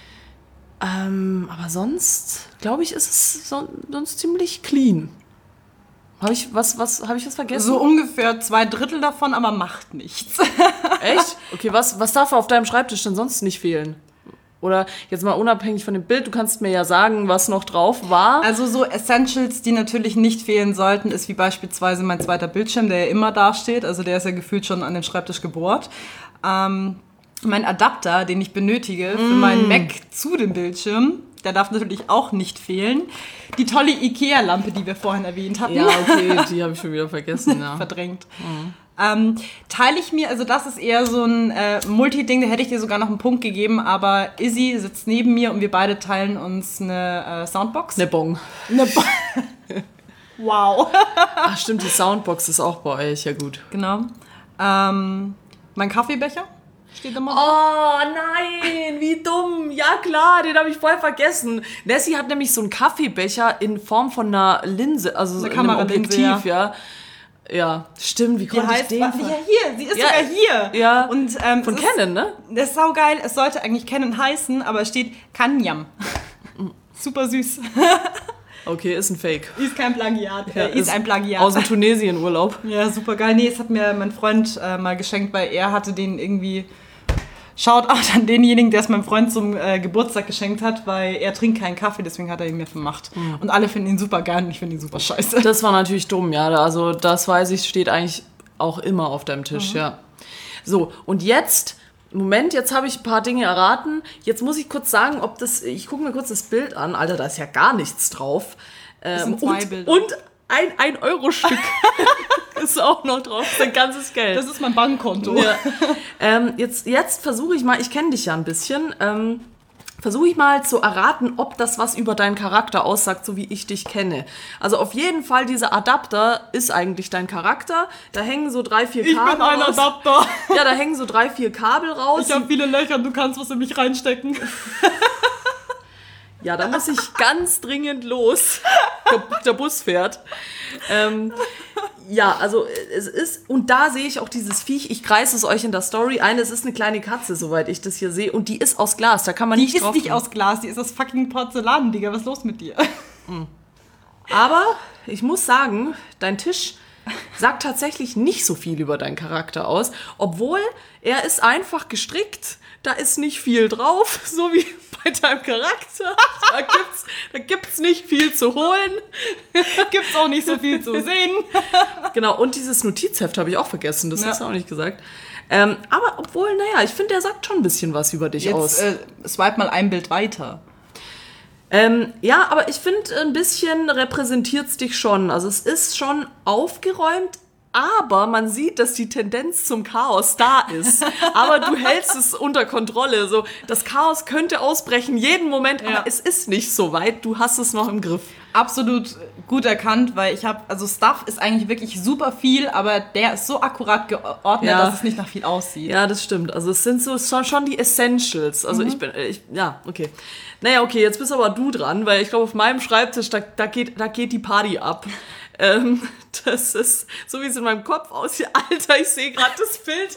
Aber sonst, glaube ich, ist es sonst ziemlich clean. Habe ich was vergessen? So ungefähr 2/3 davon, aber macht nichts. Echt? Okay, was darf auf deinem Schreibtisch denn sonst nicht fehlen? Oder jetzt mal unabhängig von dem Bild, du kannst mir ja sagen, was noch drauf war. Also so Essentials, die natürlich nicht fehlen sollten, ist wie beispielsweise mein zweiter Bildschirm, der ja immer dasteht. Also der ist ja gefühlt schon an den Schreibtisch gebohrt. Mein Adapter, den ich benötige für meinen Mac zu dem Bildschirm, der darf natürlich auch nicht fehlen. Die tolle Ikea-Lampe, die wir vorhin erwähnt hatten. Ja, okay, die habe ich schon wieder vergessen. Ja. Verdrängt. Teile ich mir, also das ist eher so ein Multi-Ding, da hätte ich dir sogar noch einen Punkt gegeben, aber Izzy sitzt neben mir und wir beide teilen uns eine Soundbox. Ne Bon. Wow. Ach stimmt, die Soundbox ist auch bei euch, ja gut. Genau. Mein Kaffeebecher steht immer da. Oh nein, wie dumm. Ja klar, den habe ich voll vergessen. Nessie hat nämlich so einen Kaffeebecher in Form von einer Linse, also so Eine in einem Kameralinse, Objektiv, ja. Ja, stimmt, wie konnte ich den ja, hier, sie ist Ja, sogar hier. ja. Und, Von es ist- Canon, ne? Das ist saugeil, es sollte eigentlich Canon heißen, aber es steht Kanyam. Super süß. Okay, ist ein Fake. Ist kein Plagiat. Ja, ist ein Plagiat. Aus dem Tunesien-Urlaub. Ja, super geil. Nee, es hat mir mein Freund mal geschenkt, weil er hatte den irgendwie... Shoutout an denjenigen, der es meinem Freund zum Geburtstag geschenkt hat, weil er trinkt keinen Kaffee, deswegen hat er ihn mir gemacht. Und alle finden ihn super geil und ich finde ihn super scheiße. Das war natürlich dumm, ja. Also das weiß ich, steht eigentlich auch immer auf deinem Tisch, ja. So, und jetzt, Moment, jetzt habe ich ein paar Dinge erraten. Jetzt muss ich kurz sagen, ob das, ich gucke mir kurz das Bild an. Alter, da ist ja gar nichts drauf. sind 2 Bilder. Und ein 1-Euro-Stück. ist auch noch drauf. Das ist ein ganzes Geld. Das ist mein Bankkonto. Ja. Jetzt versuche ich mal, ich kenne dich ja ein bisschen, versuche ich mal zu erraten, ob das was über deinen Charakter aussagt, so wie ich dich kenne. Also auf jeden Fall, dieser Adapter ist eigentlich dein Charakter. Da hängen so 3, 4 Kabel Ich bin ein raus. Adapter. Ja, da hängen so 3, 4 Kabel raus. Ich habe viele Löcher, du kannst was in mich reinstecken. Ja, da muss ich ganz dringend los. Der Bus fährt. Ja, also es ist, und da sehe ich auch dieses Viech, ich kreise es euch in der Story ein, es ist eine kleine Katze, soweit ich das hier sehe, und die ist aus Glas, da kann man Die nicht ist drauf nicht tun. aus Glas, die ist aus fucking Porzellan, Digga. Was ist los mit dir? Aber ich muss sagen, dein Tisch sagt tatsächlich nicht so viel über deinen Charakter aus, obwohl er ist einfach gestrickt, da ist nicht viel drauf, so wie bei deinem Charakter. Da gibt's nicht viel zu holen. Gibt's auch nicht so viel zu sehen. Genau, und dieses Notizheft habe ich auch vergessen, das hast du auch nicht gesagt. Aber obwohl, naja, ich finde, der sagt schon ein bisschen was über dich aus. Swipe mal ein Bild weiter. Ja, aber ich finde, ein bisschen repräsentiert's dich schon. Also es ist schon aufgeräumt, aber man sieht, dass die Tendenz zum Chaos da ist. Aber du hältst es unter Kontrolle. So, das Chaos könnte ausbrechen jeden Moment, aber es ist nicht so weit. Du hast es noch im Griff. Absolut gut erkannt, weil also Stuff ist eigentlich wirklich super viel, aber der ist so akkurat geordnet, dass es nicht nach viel aussieht. Ja, das stimmt. Also es sind so schon die Essentials. Also ja, okay. Naja, okay, jetzt bist aber du dran, weil ich glaube, auf meinem Schreibtisch, da geht die Party ab. Das ist, so wie es in meinem Kopf aussieht. Alter, ich sehe gerade das Bild.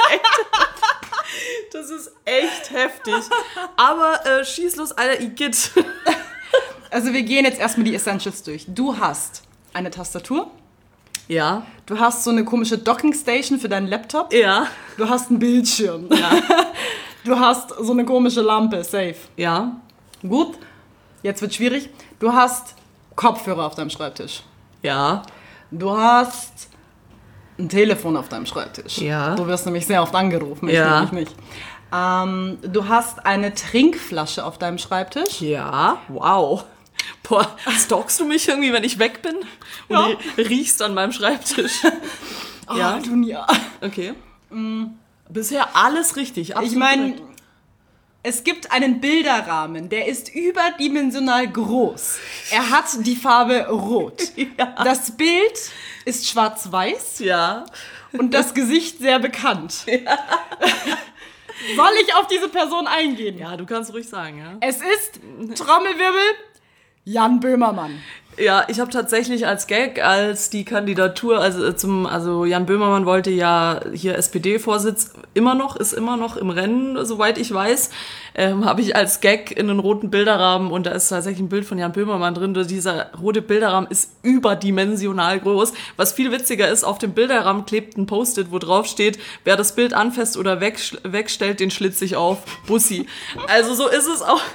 Das ist echt heftig. Aber schieß los, Alter, Igitt. Also wir gehen jetzt erstmal die Essentials durch. Du hast eine Tastatur. Ja. Du hast so eine komische Dockingstation für deinen Laptop. Ja. Du hast einen Bildschirm. Ja. Du hast so eine komische Lampe, safe. Ja. Gut, jetzt wird schwierig. Du hast Kopfhörer auf deinem Schreibtisch. Ja. Du hast ein Telefon auf deinem Schreibtisch. Ja. Du wirst nämlich sehr oft angerufen, ich nämlich nicht. Du hast eine Trinkflasche auf deinem Schreibtisch. Ja. Wow. Boah, stalkst du mich irgendwie, wenn ich weg bin? Und riechst an meinem Schreibtisch? Ja, Dunja. Okay. Bisher alles richtig. Ich meine, es gibt einen Bilderrahmen, der ist überdimensional groß. Er hat die Farbe rot. Ja. Das Bild ist schwarz-weiß. Ja. Und das Gesicht sehr bekannt. Ja. Soll ich auf diese Person eingehen? Ja, du kannst ruhig sagen, ja. Es ist, Trommelwirbel, Jan Böhmermann. Ja, ich habe tatsächlich als Gag, als die Kandidatur, also Jan Böhmermann wollte ja hier SPD-Vorsitz, ist immer noch im Rennen, soweit ich weiß, habe ich als Gag in einen roten Bilderrahmen, und da ist tatsächlich ein Bild von Jan Böhmermann drin. Dieser rote Bilderrahmen ist überdimensional groß. Was viel witziger ist, auf dem Bilderrahmen klebt ein Post-it, wo drauf steht, wer das Bild anfasst oder wegstellt, den schlitze ich auf. Bussi. Also so ist es auch.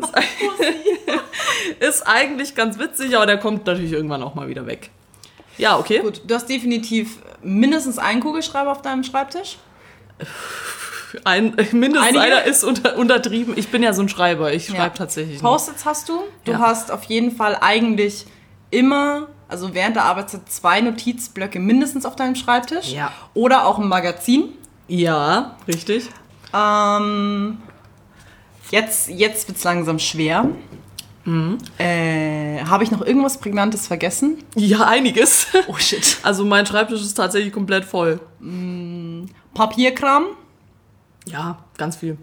Ist eigentlich ganz witzig, aber der kommt natürlich irgendwann auch mal wieder weg. Ja, okay. Gut, du hast definitiv mindestens einen Kugelschreiber auf deinem Schreibtisch. Mindestens einer ist untertrieben. Ich bin ja so ein Schreiber, ich schreibe tatsächlich noch. Post-its hast du. Du hast auf jeden Fall eigentlich immer, also während der Arbeitszeit, 2 Notizblöcke mindestens auf deinem Schreibtisch. Ja. Oder auch ein Magazin. Ja, richtig. Jetzt wird es langsam schwer. Habe ich noch irgendwas Prägnantes vergessen? Ja, einiges. Oh shit. Also mein Schreibtisch ist tatsächlich komplett voll. Papierkram. Ja, ganz viel.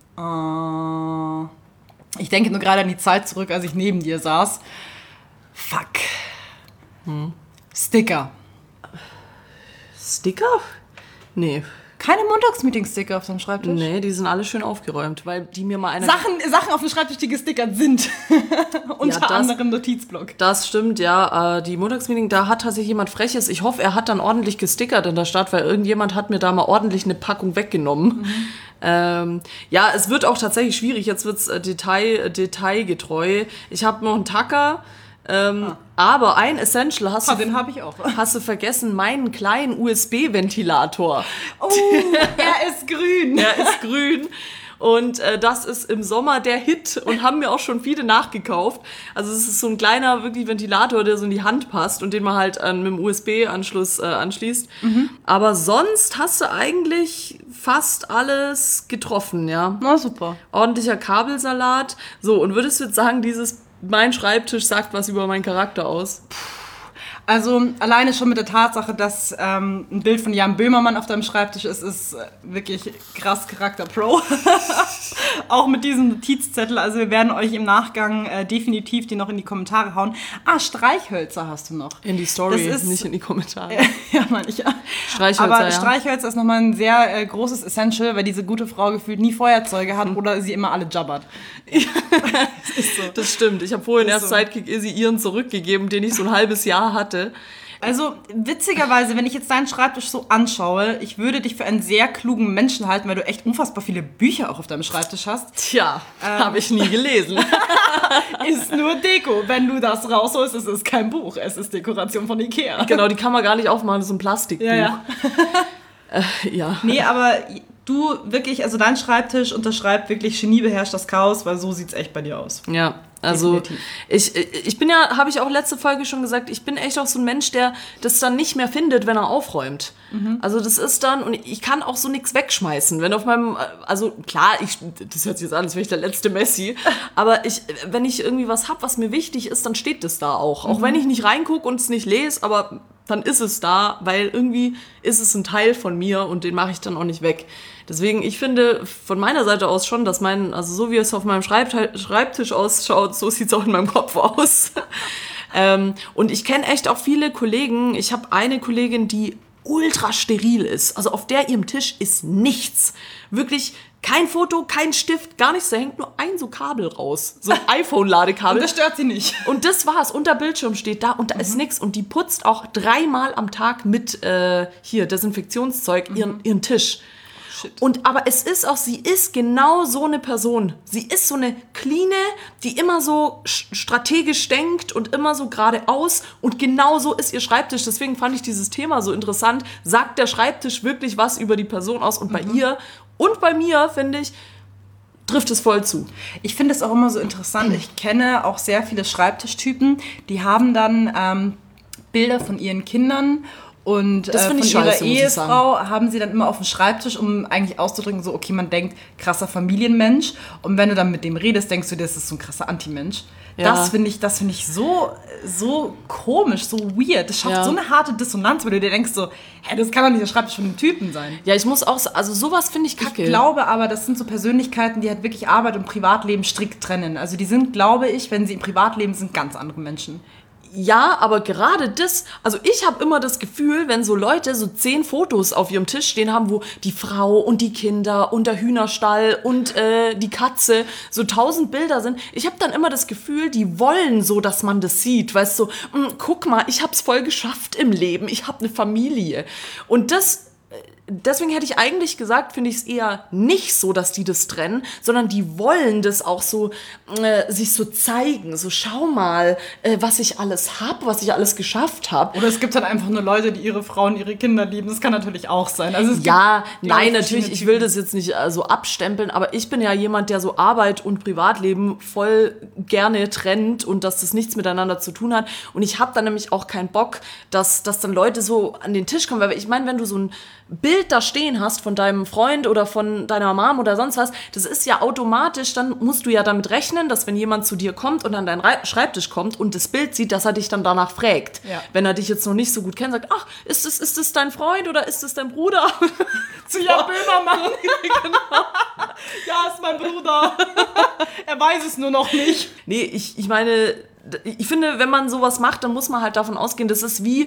Ich denke nur gerade an die Zeit zurück, als ich neben dir saß. Fuck. Sticker. Sticker? Nee. Keine Montagsmeeting-Sticker auf deinem Schreibtisch? Nee, die sind alle schön aufgeräumt, weil die mir mal einer... Sachen auf dem Schreibtisch, die gestickert sind. Unter anderem Notizblock. Das stimmt, ja. Die Montagsmeeting, da hat tatsächlich jemand Freches. Ich hoffe, er hat dann ordentlich gestickert in der Stadt, weil irgendjemand hat mir da mal ordentlich eine Packung weggenommen. Ja, es wird auch tatsächlich schwierig. Jetzt wird's detailgetreu. Ich habe noch einen Tacker. Aber ein Essential den habe ich auch. Hast du vergessen, meinen kleinen USB-Ventilator. Oh, er ist grün. Er ist grün. Und das ist im Sommer der Hit und haben mir auch schon viele nachgekauft. Also es ist so ein kleiner wirklich Ventilator, der so in die Hand passt und den man halt mit dem USB-Anschluss anschließt. Aber sonst hast du eigentlich fast alles getroffen, ja. Na super. Ordentlicher Kabelsalat. So, und würdest du jetzt sagen, mein Schreibtisch sagt was über meinen Charakter aus? Also alleine schon mit der Tatsache, dass ein Bild von Jan Böhmermann auf deinem Schreibtisch ist wirklich krass Charakter-Pro. Auch mit diesem Notizzettel. Also wir werden euch im Nachgang definitiv die noch in die Kommentare hauen. Streichhölzer hast du noch. In die Story, nicht in die Kommentare. Ja, meine ich ja. Streichhölzer, aber ja. Streichhölzer ist nochmal ein sehr großes Essential, weil diese gute Frau gefühlt nie Feuerzeuge hat oder sie immer alle jabbert. Das ist so. Das stimmt. Ich habe vorhin erst Sidekick Izzy ihren zurückgegeben, den ich so ein halbes Jahr hatte. Also witzigerweise, wenn ich jetzt deinen Schreibtisch so anschaue, ich würde dich für einen sehr klugen Menschen halten, weil du echt unfassbar viele Bücher auch auf deinem Schreibtisch hast. Tja, habe ich nie gelesen. Ist nur Deko. Wenn du das rausholst, es ist kein Buch, es ist Dekoration von Ikea. Genau, die kann man gar nicht aufmachen, das ist ein Plastikbuch. Ja. Ja. Nee, aber du wirklich, also dein Schreibtisch unterschreibt wirklich Genie beherrscht das Chaos, weil so sieht's echt bei dir aus. Ja. Also ich bin ja, habe ich auch letzte Folge schon gesagt, ich bin echt auch so ein Mensch, der das dann nicht mehr findet, wenn er aufräumt. Also das ist dann, und ich kann auch so nichts wegschmeißen. Wenn auf meinem, also klar, das hört sich jetzt an, als wäre ich der letzte Messi, aber wenn ich irgendwie was habe, was mir wichtig ist, dann steht das da auch. Auch wenn ich nicht reingucke und es nicht lese, aber dann ist es da, weil irgendwie ist es ein Teil von mir und den mache ich dann auch nicht weg. Deswegen, ich finde von meiner Seite aus schon, dass also so wie es auf meinem Schreibtisch ausschaut, so sieht es auch in meinem Kopf aus. Und ich kenne echt auch viele Kollegen. Ich habe eine Kollegin, die ultra steril ist. Also auf ihrem Tisch ist nichts. Wirklich kein Foto, kein Stift, gar nichts. Da hängt nur ein so Kabel raus. So ein iPhone-Ladekabel. Und das stört sie nicht. Und das war's. Und der Bildschirm steht da und da ist nichts. Und die putzt auch 3-mal am Tag mit Desinfektionszeug ihren Tisch. Aber es ist auch, sie ist genau so eine Person. Sie ist so eine Cleane, die immer so strategisch denkt und immer so geradeaus. Und genau so ist ihr Schreibtisch. Deswegen fand ich dieses Thema so interessant. Sagt der Schreibtisch wirklich was über die Person aus? Und bei ihr und bei mir, finde ich, trifft es voll zu. Ich finde es auch immer so interessant. Ich kenne auch sehr viele Schreibtischtypen, die haben dann Bilder von ihren Kindern. Und von ihrer Ehefrau haben sie dann immer auf dem Schreibtisch, um eigentlich auszudrücken, so, okay, man denkt, krasser Familienmensch. Und wenn du dann mit dem redest, denkst du, das ist so ein krasser Anti-Mensch. Ja. Das finde ich so komisch, so weird. Das schafft so eine harte Dissonanz, weil du dir denkst so, das kann doch nicht der Schreibtisch von dem Typen sein. Ja, ich muss auch, also sowas finde ich kacke. Ich glaube aber, das sind so Persönlichkeiten, die halt wirklich Arbeit und Privatleben strikt trennen. Also die sind, glaube ich, wenn sie im Privatleben sind, ganz andere Menschen. Ja, aber gerade das, also ich habe immer das Gefühl, wenn so Leute so 10 Fotos auf ihrem Tisch stehen haben, wo die Frau und die Kinder und der Hühnerstall und die Katze, so 1000 Bilder sind, ich habe dann immer das Gefühl, die wollen so, dass man das sieht, weißt du, guck mal, ich hab's voll geschafft im Leben, ich habe eine Familie. Und deswegen hätte ich eigentlich gesagt, finde ich es eher nicht so, dass die das trennen, sondern die wollen das auch so sich so zeigen. So, schau mal, was ich alles habe, was ich alles geschafft habe. Oder es gibt halt einfach nur Leute, die ihre Frauen, ihre Kinder lieben. Das kann natürlich auch sein. Also natürlich, ich will das jetzt nicht so abstempeln, aber ich bin ja jemand, der so Arbeit und Privatleben voll gerne trennt und dass das nichts miteinander zu tun hat. Und ich habe dann nämlich auch keinen Bock, dass dann Leute so an den Tisch kommen. Weil ich meine, wenn du so ein Bild da stehen hast von deinem Freund oder von deiner Mom oder sonst was, das ist ja automatisch, dann musst du ja damit rechnen, dass wenn jemand zu dir kommt und an deinen Schreibtisch kommt und das Bild sieht, dass er dich dann danach fragt. Ja. Wenn er dich jetzt noch nicht so gut kennt, sagt, ach, ist das dein Freund oder ist das dein Bruder? Zu Jan Böhmermann. Genau. Ja, ist mein Bruder. Er weiß es nur noch nicht. Nee, ich meine, ich finde, wenn man sowas macht, dann muss man halt davon ausgehen, das ist wie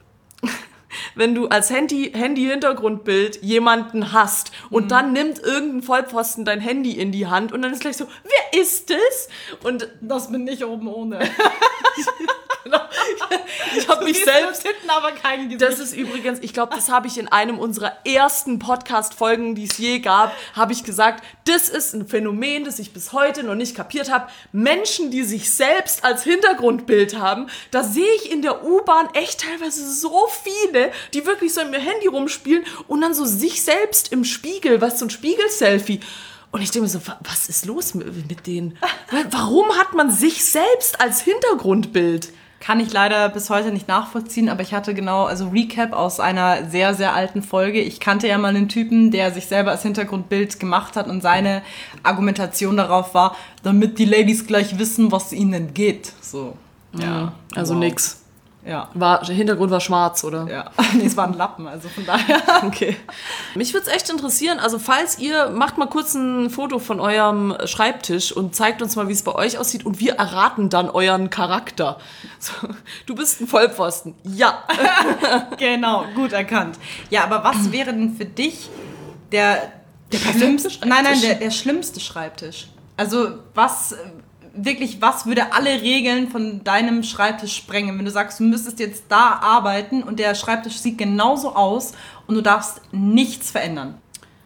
wenn du als Handy-Hintergrundbild jemanden hast und dann nimmt irgendein Vollpfosten dein Handy in die Hand und dann ist gleich so, wer ist das? Und das bin ich oben ohne. Genau. Ich habe mich selbst hinten, aber kein Gesicht. Das ist übrigens, ich glaube, das habe ich in einem unserer ersten Podcast-Folgen, die es je gab, habe ich gesagt, das ist ein Phänomen, das ich bis heute noch nicht kapiert habe. Menschen, die sich selbst als Hintergrundbild haben, da sehe ich in der U-Bahn echt teilweise so viele, die wirklich so in ihr Handy rumspielen und dann so sich selbst im Spiegel, was so ein Spiegel-Selfie. Und ich denke mir so, was ist los mit denen? Warum hat man sich selbst als Hintergrundbild? Kann ich leider bis heute nicht nachvollziehen, aber ich hatte Recap aus einer sehr, sehr alten Folge. Ich kannte ja mal einen Typen, der sich selber als Hintergrundbild gemacht hat und seine Argumentation darauf war, damit die Ladies gleich wissen, was ihnen geht. So, ja. Also nix. Ja. Hintergrund war schwarz, oder? Ja, nee, es war ein Lappen, also von daher. Okay. Mich würde es echt interessieren, also macht mal kurz ein Foto von eurem Schreibtisch und zeigt uns mal, wie es bei euch aussieht und wir erraten dann euren Charakter. So, du bist ein Vollpfosten. Ja. Genau, gut erkannt. Ja, aber was wäre denn für dich der schlimmste Schreibtisch? Nein, der schlimmste Schreibtisch. Also was würde alle Regeln von deinem Schreibtisch sprengen, wenn du sagst, du müsstest jetzt da arbeiten und der Schreibtisch sieht genauso aus und du darfst nichts verändern?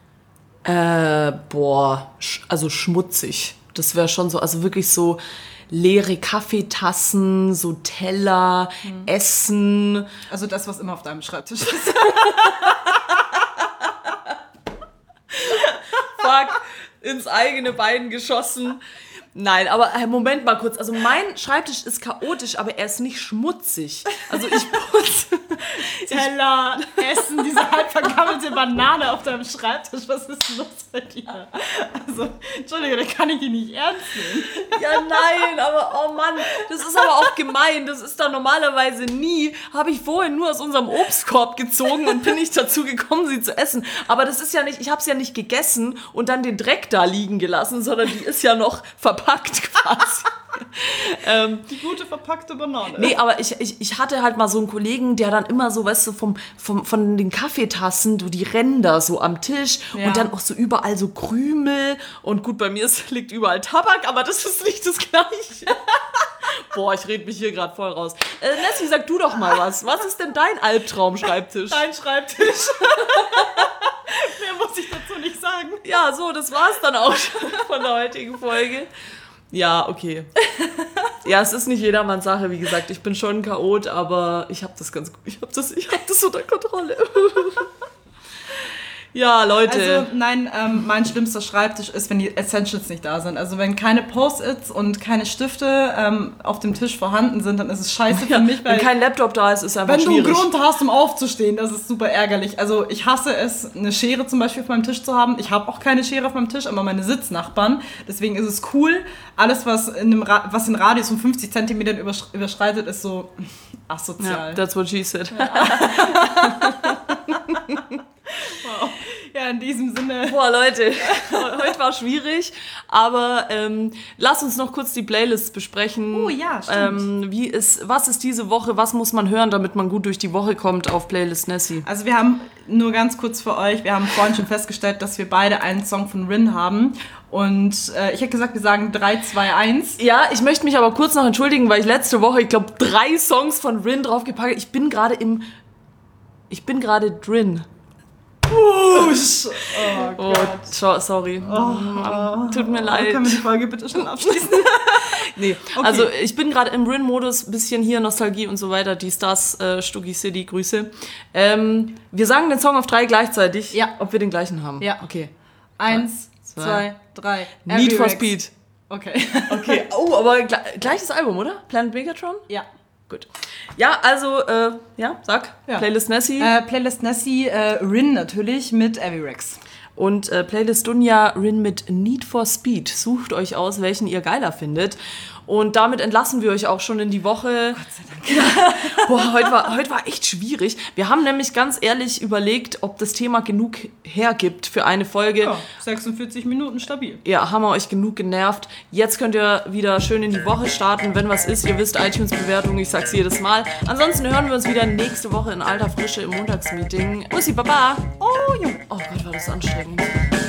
Also schmutzig. Das wäre schon so, also wirklich so leere Kaffeetassen, so Teller, Essen. Also das, was immer auf deinem Schreibtisch ist. Fuck, ins eigene Bein geschossen. Nein, aber Moment mal kurz. Also mein Schreibtisch ist chaotisch, aber er ist nicht schmutzig. Also ich putze. Teller, Essen, diese halb vergammelte Banane auf deinem Schreibtisch. Was ist los bei dir? Also, Entschuldige, da kann ich ihn nicht ernst nehmen. Ja, nein, aber oh Mann, das ist aber auch gemein. Das ist da normalerweise nie. Habe ich vorhin nur aus unserem Obstkorb gezogen und bin nicht dazu gekommen, sie zu essen. Aber das ist ja nicht, ich habe es ja nicht gegessen und dann den Dreck da liegen gelassen, sondern die ist ja noch verpackt quasi. Die gute verpackte Banane. Nee, aber ich hatte halt mal so einen Kollegen, der dann immer so, weißt du, von den Kaffeetassen, die Ränder so am Tisch und dann auch so überall so Krümel und gut, bei mir liegt überall Tabak, aber das ist nicht das Gleiche. Boah, ich rede mich hier gerade voll raus. Nessie, sag du doch mal was. Was ist denn dein Albtraum-Schreibtisch? Dein Schreibtisch. Mehr muss ich dazu nicht sagen. Ja, so, das war's dann auch schon von der heutigen Folge. Ja, okay. Ja, es ist nicht jedermanns Sache, wie gesagt. Ich bin schon ein Chaot, aber ich habe das ganz gut. Ich hab das unter Kontrolle. Ja, Leute. Also nein, mein schlimmster Schreibtisch ist, wenn die Essentials nicht da sind. Also wenn keine Post-its und keine Stifte auf dem Tisch vorhanden sind, dann ist es scheiße für mich. Wenn kein Laptop da ist, ist es einfach wenn schwierig. Wenn du einen Grund hast, um aufzustehen, das ist super ärgerlich. Also ich hasse es, eine Schere zum Beispiel auf meinem Tisch zu haben. Ich habe auch keine Schere auf meinem Tisch, aber meine Sitznachbarn. Deswegen ist es cool. Alles, was den Radius von 50 Zentimetern überschreitet, ist so asozial. Ja, that's what she said. Ja. Wow. Ja, in diesem Sinne. Boah, Leute, heute war schwierig, aber lass uns noch kurz die Playlist besprechen. Oh ja, stimmt. Was ist diese Woche, was muss man hören, damit man gut durch die Woche kommt auf Playlist Nessie? Also wir haben, nur ganz kurz für euch, wir haben vorhin schon festgestellt, dass wir beide einen Song von Rin haben. Und ich hätte gesagt, wir sagen 3, 2, 1. Ja, ich möchte mich aber kurz noch entschuldigen, weil ich letzte Woche, ich glaube, 3 Songs von Rin draufgepackt habe. Ich bin gerade drin. Oh Gott. Sorry. Tut mir leid. Können wir die Folge bitte schon abschließen? Nee, okay. Also ich bin gerade im Rin-Modus, bisschen hier Nostalgie und so weiter, die Stars, Stuggy City, Grüße. Wir sagen den Song auf 3 gleichzeitig, ja. Ob wir den gleichen haben. Ja. Okay. 1, 2, 3. Need for Speed. Okay. Oh, aber gleiches Album, oder? Planet Megatron? Ja. Gut. Ja, also, sag. Ja. Playlist Nessie. Playlist Nessie, Rin natürlich mit Avirex. Und Playlist Dunja, Rin mit Need for Speed. Sucht euch aus, welchen ihr geiler findet. Und damit entlassen wir euch auch schon in die Woche. Gott sei Dank. Boah, heute war echt schwierig. Wir haben nämlich ganz ehrlich überlegt, ob das Thema genug hergibt für eine Folge. Ja, 46 Minuten stabil. Ja, haben wir euch genug genervt. Jetzt könnt ihr wieder schön in die Woche starten. Wenn was ist, ihr wisst, iTunes-Bewertung, ich sag's jedes Mal. Ansonsten hören wir uns wieder nächste Woche in alter Frische im Montagsmeeting. Bussi, Baba. Oh, Junge. Oh Gott, war das anstrengend.